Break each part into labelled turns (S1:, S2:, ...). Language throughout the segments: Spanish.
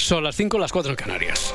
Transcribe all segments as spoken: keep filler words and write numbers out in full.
S1: Son las cinco, las cuatro en Canarias.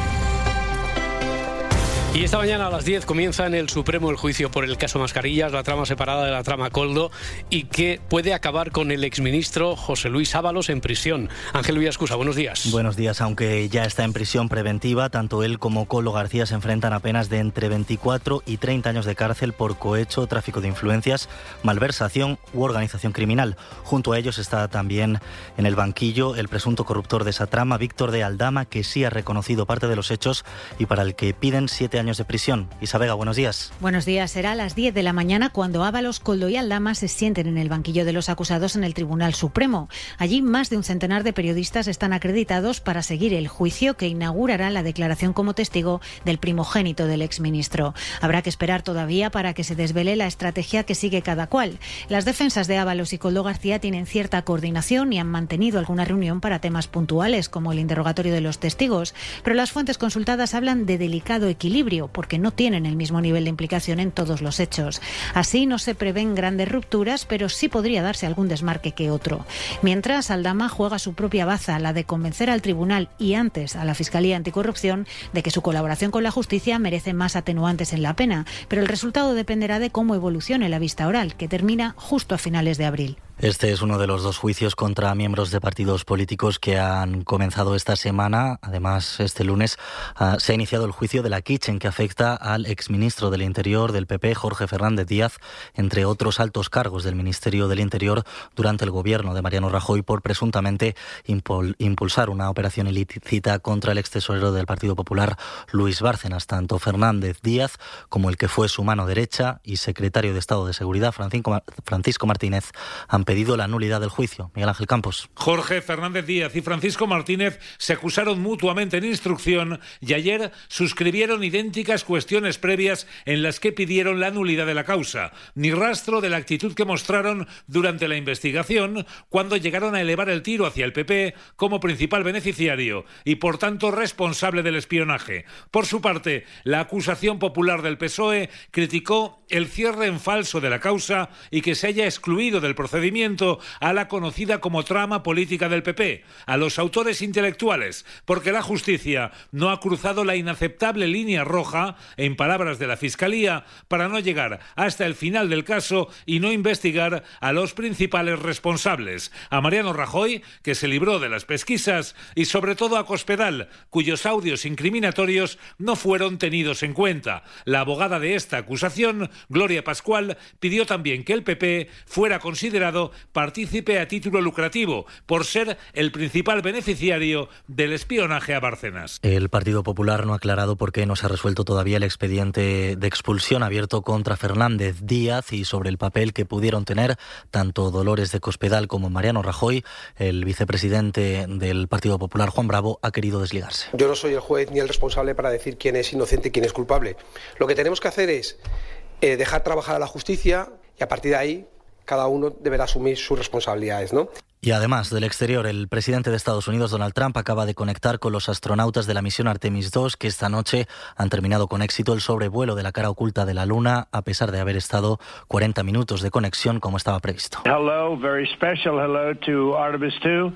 S1: Y esta mañana a las diez comienza en el Supremo el juicio por el caso Mascarillas, la trama separada de la trama Koldo, y que puede acabar con el exministro José Luis Ábalos en prisión. Ángel Villascusa, buenos días.
S2: Buenos días. Aunque ya está en prisión preventiva, tanto él como Koldo García se enfrentan a penas de entre veinticuatro y treinta años de cárcel por cohecho, tráfico de influencias, malversación u organización criminal. Junto a ellos está también en el banquillo el presunto corruptor de esa trama, Víctor de Aldama, que sí ha reconocido parte de los hechos y para el que piden siete años de prisión. Isa Vega, buenos días.
S3: Buenos días. Será a las diez de la mañana cuando Ábalos, Koldo y Aldama se sienten en el banquillo de los acusados en el Tribunal Supremo. Allí más de un centenar de periodistas están acreditados para seguir el juicio que inaugurará la declaración como testigo del primogénito del exministro. Habrá que esperar todavía para que se desvele la estrategia que sigue cada cual. Las defensas de Ábalos y Koldo García tienen cierta coordinación y han mantenido alguna reunión para temas puntuales, como el interrogatorio de los testigos, pero las fuentes consultadas hablan de delicado equilibrio porque no tienen el mismo nivel de implicación en todos los hechos. Así no se prevén grandes rupturas, pero sí podría darse algún desmarque que otro. Mientras, Aldama juega su propia baza, la de convencer al tribunal y antes a la Fiscalía Anticorrupción de que su colaboración con la justicia merece más atenuantes en la pena, pero el resultado dependerá de cómo evolucione la vista oral, que termina justo a finales de abril.
S2: Este es uno de los dos juicios contra miembros de partidos políticos que han comenzado esta semana. Además, este lunes uh, se ha iniciado el juicio de la Kitchen, que afecta al exministro del Interior del P P, Jorge Fernández Díaz, entre otros altos cargos del Ministerio del Interior durante el gobierno de Mariano Rajoy, por presuntamente impul- impulsar una operación ilícita contra el extesorero del Partido Popular, Luis Bárcenas. Tanto Fernández Díaz como el que fue su mano derecha y secretario de Estado de Seguridad, Francisco, Francisco Martínez, han pedido la nulidad del juicio. Miguel Ángel Campos.
S4: Jorge Fernández Díaz y Francisco Martínez se acusaron mutuamente en instrucción y ayer suscribieron idénticas cuestiones previas en las que pidieron la nulidad de la causa. Ni rastro de la actitud que mostraron durante la investigación cuando llegaron a elevar el tiro hacia el P P como principal beneficiario y por tanto responsable del espionaje. Por su parte, la acusación popular del P S O E criticó el cierre en falso de la causa y que se haya excluido del procedimiento a la conocida como trama política del P P, a los autores intelectuales, porque la justicia no ha cruzado la inaceptable línea roja, en palabras de la Fiscalía, para no llegar hasta el final del caso y no investigar a los principales responsables, a Mariano Rajoy, que se libró de las pesquisas, y sobre todo a Cospedal, cuyos audios incriminatorios no fueron tenidos en cuenta. La abogada de esta acusación, Gloria Pascual, pidió también que el P P fuera considerado partícipe a título lucrativo por ser el principal beneficiario del espionaje a Bárcenas.
S2: El Partido Popular no ha aclarado por qué no se ha resuelto todavía el expediente de expulsión abierto contra Fernández Díaz y sobre el papel que pudieron tener tanto Dolores de Cospedal como Mariano Rajoy. El vicepresidente del Partido Popular, Juan Bravo, ha querido desligarse.
S5: Yo no soy el juez ni el responsable para decir quién es inocente y quién es culpable. Lo que tenemos que hacer es eh, dejar trabajar a la justicia y a partir de ahí cada uno deberá asumir sus responsabilidades, ¿no?
S2: Y además del exterior, el presidente de Estados Unidos, Donald Trump, acaba de conectar con los astronautas de la misión Artemis dos, que esta noche han terminado con éxito el sobrevuelo de la cara oculta de la Luna, a pesar de haber estado cuarenta minutos de conexión como estaba previsto.
S6: Hello, very special hello to Artemis dos.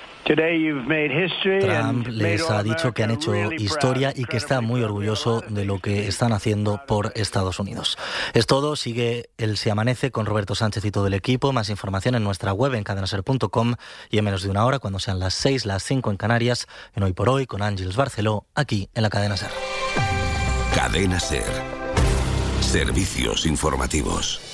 S2: Trump les ha dicho que han hecho historia y que está muy orgulloso de lo que están haciendo por Estados Unidos. Es todo, sigue el Se Amanece con Roberto Sánchez y todo el equipo. Más información en nuestra web en cadena ser punto com y en menos de una hora, cuando sean las seis, las cinco en Canarias, en Hoy por Hoy con Ángeles Barceló, aquí en la Cadena Ser.
S7: Cadena Ser. Servicios informativos.